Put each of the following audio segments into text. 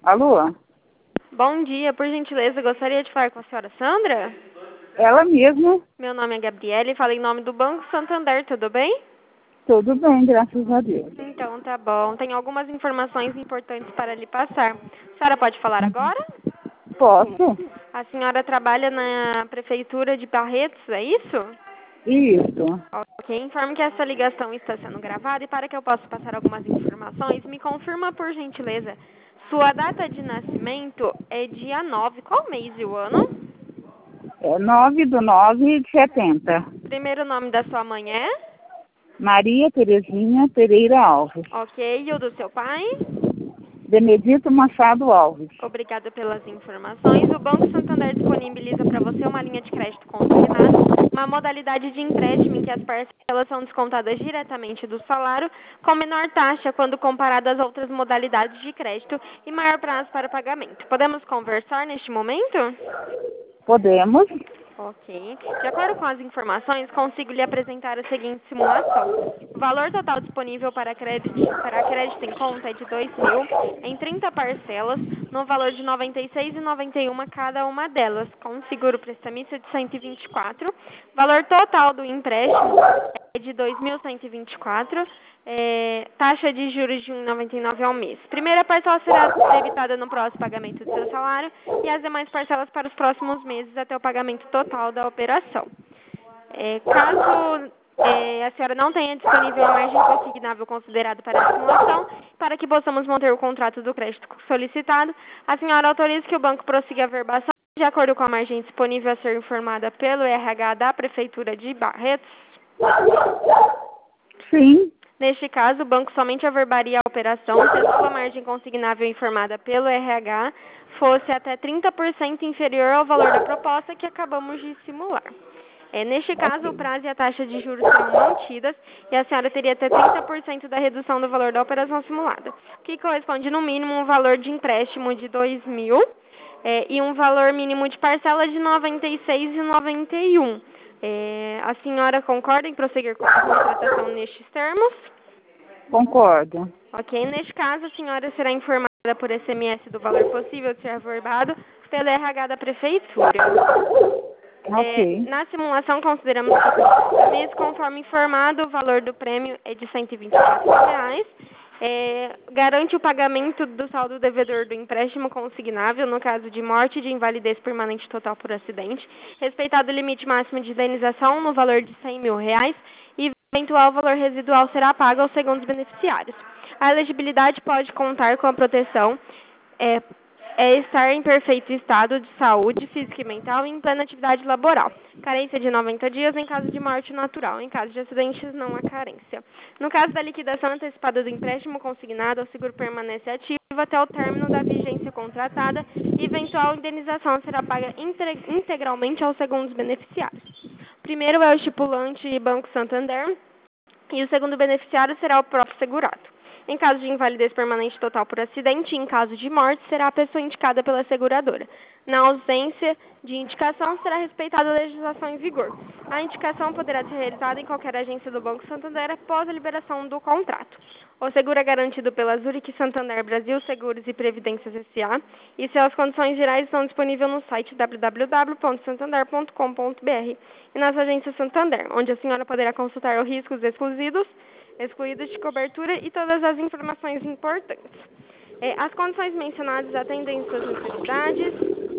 Alô? Bom dia, por gentileza, gostaria de falar com a senhora Sandra? Ela mesma? Meu nome é Gabriele, falo em nome do Banco Santander, tudo bem? Tudo bem, graças a Deus. Então, tá bom. Tenho algumas informações importantes para lhe passar. A senhora pode falar agora? Posso? A senhora trabalha na Prefeitura de Barretos, é isso? Isso. Ok, informe que essa ligação está sendo gravada e para que eu possa passar algumas informações, me confirma, por gentileza, sua data de nascimento é dia 9. Qual mês e o ano? É 9/9/70. Primeiro nome da sua mãe é? Maria Terezinha Pereira Alves. Ok, e o do seu pai? Benedito Machado Alves. Obrigada pelas informações. O Banco Santander disponibiliza para você uma linha de crédito consignado, uma modalidade de empréstimo em que as parcelas são descontadas diretamente do salário, com menor taxa quando comparado às outras modalidades de crédito e maior prazo para pagamento. Podemos conversar neste momento? Podemos? Ok. De acordo com as informações, consigo lhe apresentar a seguinte simulação. O valor total disponível para crédito em conta é de 2.000 em 30 parcelas, no valor de R$ 96,91 cada uma delas, com um seguro prestamista de 124. Valor total do empréstimo é de 2.124, taxa de juros de 1,99 ao mês. Primeira parcela será debitada no próximo pagamento do seu salário e as demais parcelas para os próximos meses até o pagamento total da operação. Caso a senhora não tenha disponível a margem consignável considerada para a simulação, para que possamos manter o contrato do crédito solicitado, a senhora autoriza que o banco prossiga a verbação de acordo com a margem disponível a ser informada pelo RH da Prefeitura de Barretos? Sim. Neste caso, o banco somente averbaria a operação se a sua margem consignável informada pelo RH fosse até 30% inferior ao valor da proposta que acabamos de simular. Neste caso, o Ok. prazo e a taxa de juros serão mantidas e a senhora teria até 30% da redução do valor da operação simulada, que corresponde no mínimo um valor de empréstimo de 2.000 e um valor mínimo de parcela de R$ 96,91. A senhora concorda em prosseguir com a contratação nestes termos? Concordo. Ok, neste caso, a senhora será informada por SMS do valor possível de ser averbado pelo RH da Prefeitura. Ok. Na simulação, consideramos que por mês, conforme informado, o valor do prêmio é de R$ 124. Garante o pagamento do saldo devedor do empréstimo consignável no caso de morte e de invalidez permanente total por acidente, respeitado o limite máximo de indenização no valor de R$ 100.000 e o eventual valor residual será pago aos segundos beneficiários. A elegibilidade pode contar com a proteção estar em perfeito estado de saúde física e mental e em plena atividade laboral. Carência de 90 dias em caso de morte natural. Em caso de acidentes, não há carência. No caso da liquidação antecipada do empréstimo consignado, o seguro permanece ativo até o término da vigência contratada e eventual indenização será paga integralmente aos segundos beneficiários. O primeiro é o estipulante Banco Santander e o segundo beneficiário será o próprio segurado. Em caso de invalidez permanente total por acidente e em caso de morte, será a pessoa indicada pela seguradora. Na ausência de indicação, será respeitada a legislação em vigor. A indicação poderá ser realizada em qualquer agência do Banco Santander após a liberação do contrato. O seguro é garantido pela Zurich Santander Brasil Seguros e Previdências S.A. e suas condições gerais estão disponíveis no site www.santander.com.br e nas agências Santander, onde a senhora poderá consultar os riscos excluídos de cobertura e todas as informações importantes. As condições mencionadas atendem suas necessidades?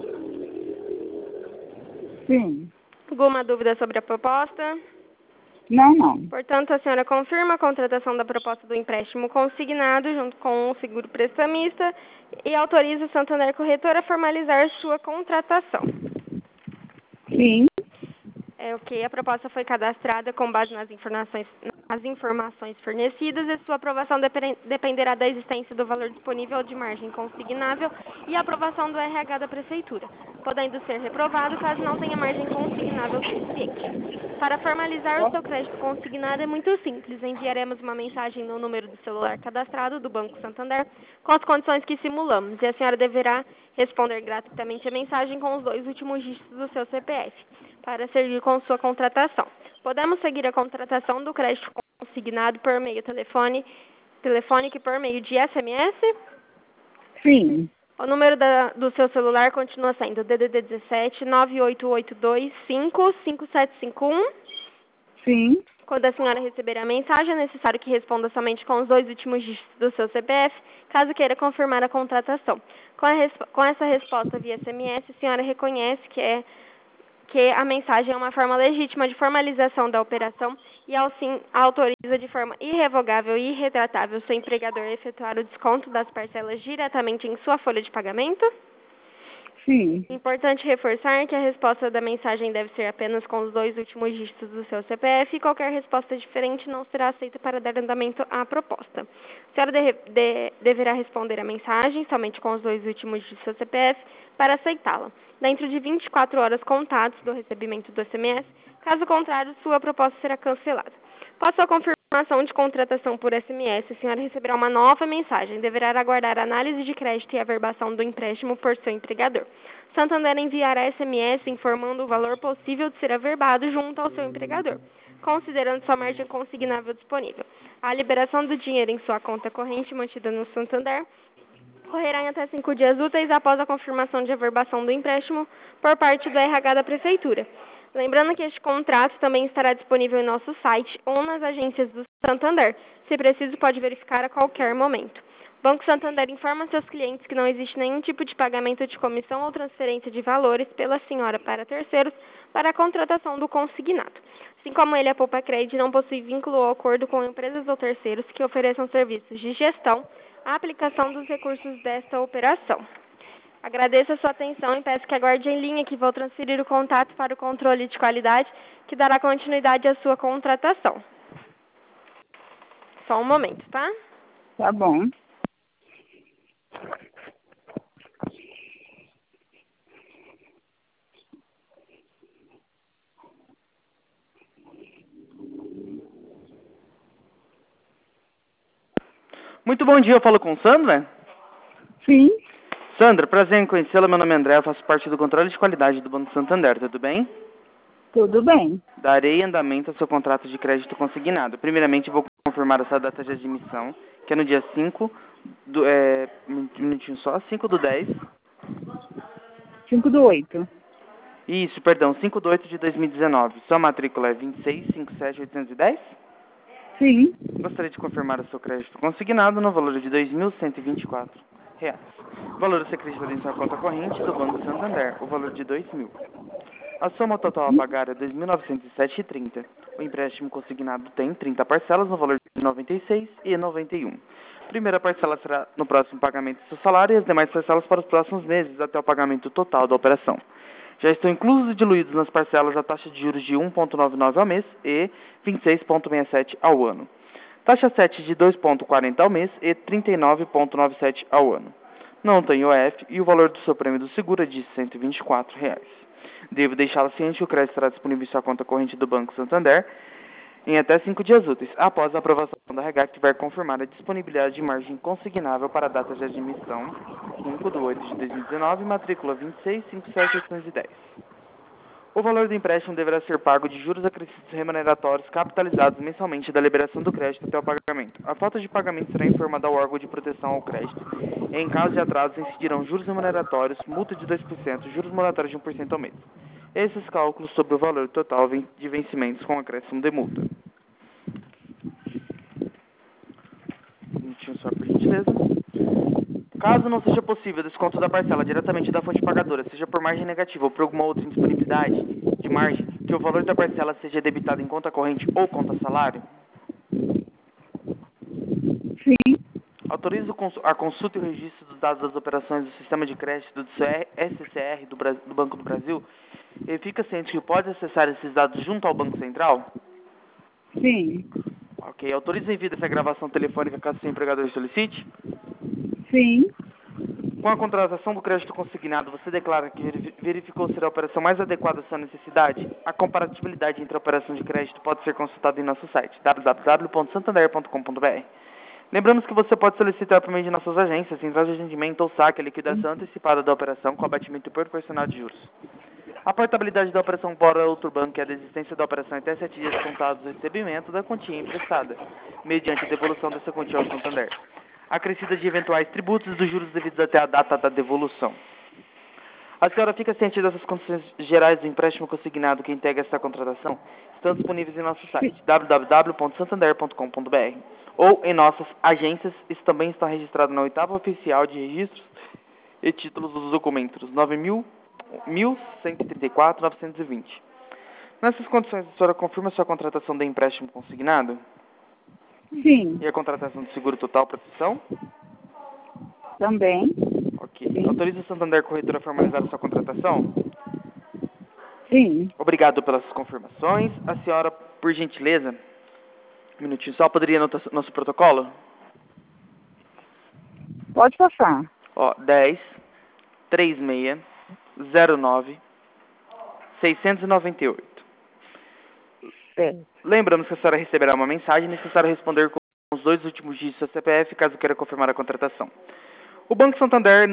Sim. Alguma dúvida sobre a proposta? Não. Portanto, a senhora confirma a contratação da proposta do empréstimo consignado junto com o seguro prestamista e autoriza o Santander Corretora a formalizar sua contratação. Sim. Ok, a proposta foi cadastrada com base nas informações fornecidas e sua aprovação dependerá da existência do valor disponível de margem consignável e a aprovação do RH da Prefeitura, podendo ser reprovado caso não tenha margem consignável suficiente. Para formalizar o seu crédito consignado é muito simples. Enviaremos uma mensagem no número do celular cadastrado do Banco Santander com as condições que simulamos e a senhora deverá responder gratuitamente a mensagem com os 2 últimos dígitos do seu CPF para seguir com sua contratação. Podemos seguir a contratação do crédito consignado por meio telefônico e por meio de SMS? Sim. O número do seu celular continua sendo DDD 17 9882 55751. Sim. Quando a senhora receber a mensagem, é necessário que responda somente com os 2 últimos dígitos do seu CPF, caso queira confirmar a contratação. Com essa resposta via SMS, a senhora reconhece que a mensagem é uma forma legítima de formalização da operação e, assim, autoriza de forma irrevogável e irretratável seu empregador a efetuar o desconto das parcelas diretamente em sua folha de pagamento? Sim. Importante reforçar que a resposta da mensagem deve ser apenas com os 2 últimos dígitos do seu CPF e qualquer resposta diferente não será aceita para dar andamento à proposta. A senhora deverá responder a mensagem somente com os 2 últimos dígitos do seu CPF para aceitá-la, dentro de 24 horas contados do recebimento do SMS. Caso contrário, sua proposta será cancelada. Após sua confirmação de contratação por SMS, a senhora receberá uma nova mensagem. Deverá aguardar a análise de crédito e averbação do empréstimo por seu empregador. Santander enviará SMS informando o valor possível de ser averbado junto ao seu empregador, considerando sua margem consignável disponível. A liberação do dinheiro em sua conta corrente mantida no Santander ocorrerá em até 5 dias úteis após a confirmação de averbação do empréstimo por parte do RH da Prefeitura. Lembrando que este contrato também estará disponível em nosso site ou nas agências do Santander. Se preciso, pode verificar a qualquer momento. Banco Santander informa seus clientes que não existe nenhum tipo de pagamento de comissão ou transferência de valores pela senhora para terceiros para a contratação do consignado. Assim como ele, a Poupa Cred não possui vínculo ou acordo com empresas ou terceiros que ofereçam serviços de gestão, a aplicação dos recursos desta operação. Agradeço a sua atenção e peço que aguarde em linha que vou transferir o contato para o controle de qualidade que dará continuidade à sua contratação. Só um momento, tá? Tá bom. Muito bom dia, eu falo com Sandra. Sim. Sandra, prazer em conhecê-la, meu nome é André, eu faço parte do controle de qualidade do Banco Santander, tudo bem? Tudo bem. Darei andamento ao seu contrato de crédito consignado. Primeiramente, vou confirmar a sua data de admissão, que é no dia 5 do... um minutinho só, 5 do 10. 5 do 8. Isso, perdão, 5 de 8 de 2019. Sua matrícula é 2657810? Sim. Gostaria de confirmar o seu crédito consignado no valor de R$ 2.124. O valor a ser acreditado em sua conta corrente do Banco Santander, o valor de R$ 2.000. A soma total a pagar é R$ 2.907,30. O empréstimo consignado tem 30 parcelas no valor de R$ 96 e R$ 91. A primeira parcela será no próximo pagamento do seu salário e as demais parcelas para os próximos meses, até o pagamento total da operação. Já estão inclusos e diluídos nas parcelas a taxa de juros de 1,99 ao mês e 26,67 ao ano. Taxa 7 de 2,40 ao mês e 39,97 ao ano. Não tem OF e o valor do seu prêmio do seguro é de R$ 124. Devo deixá-la ciente que o crédito estará disponível em sua conta corrente do Banco Santander em até 5 dias úteis, após a aprovação da RH que tiver confirmada a disponibilidade de margem consignável para a data de admissão 5 de 8 de 2019, matrícula 2657810. O valor do empréstimo deverá ser pago de juros acrescidos remuneratórios capitalizados mensalmente da liberação do crédito até o pagamento. A falta de pagamento será informada ao órgão de proteção ao crédito. Em caso de atrasos, incidirão juros remuneratórios, multa de 2%, juros moratórios de 1% ao mês. Esses cálculos sobre o valor total de vencimentos com acréscimo de multa. Um minutinho só, por gentileza. Caso não seja possível o desconto da parcela diretamente da fonte pagadora, seja por margem negativa ou por alguma outra indisponibilidade de margem, que o valor da parcela seja debitado em conta corrente ou conta salário, Sim. autoriza a consulta e o registro dos dados das operações do sistema de crédito do SCR do Banco do Brasil e fica ciente que pode acessar esses dados junto ao Banco Central? Sim. Ok. Autoriza o envio dessa gravação telefônica caso seu empregador solicite? Sim. Com a contratação do crédito consignado, você declara que verificou ser a operação mais adequada à sua necessidade? A comparatibilidade entre a operação de crédito pode ser consultada em nosso site, www.santander.com.br. Lembramos que você pode solicitar por meio de nossas agências, central de atendimento ou saque a liquidação antecipada da operação com abatimento proporcional de juros. A portabilidade da operação para outro banco é a desistência da operação em até 7 dias contados do recebimento da quantia emprestada, mediante a devolução dessa quantia ao Santander. acrescida de eventuais tributos e dos juros devidos até a data da devolução. A senhora fica ciente dessas condições gerais do empréstimo consignado que integra esta contratação? Estão disponíveis em nosso site, www.santander.com.br, ou em nossas agências. Isso também está registrado na oitava oficial de registros e títulos dos documentos 9.134.920. Nessas condições, a senhora confirma sua contratação de empréstimo consignado? Sim. E a contratação de seguro total proteção? Também. Ok. Autoriza o Santander Corretora a formalizar a sua contratação? Sim. Obrigado pelas confirmações. A senhora, por gentileza, um minutinho só, poderia anotar nosso protocolo? Pode passar. Ó, 10 36 09 698. Certo. Lembramos que a senhora receberá uma mensagem necessário responder com os 2 últimos dígitos do seu CPF, caso queira confirmar a contratação. O Banco Santander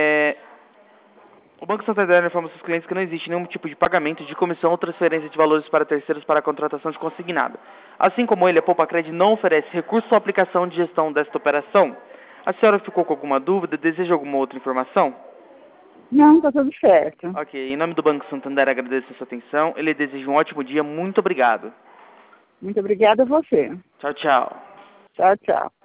informa seus clientes que não existe nenhum tipo de pagamento de comissão ou transferência de valores para terceiros para a contratação de consignado. Assim como ele, a Poupa-Cred não oferece recurso ou aplicação de gestão desta operação. A senhora ficou com alguma dúvida? Deseja alguma outra informação? Não, tá tudo certo. Ok. Em nome do Banco Santander, agradeço a sua atenção. Ele deseja um ótimo dia. Muito obrigado. Muito obrigada a você. Tchau, tchau. Tchau, tchau.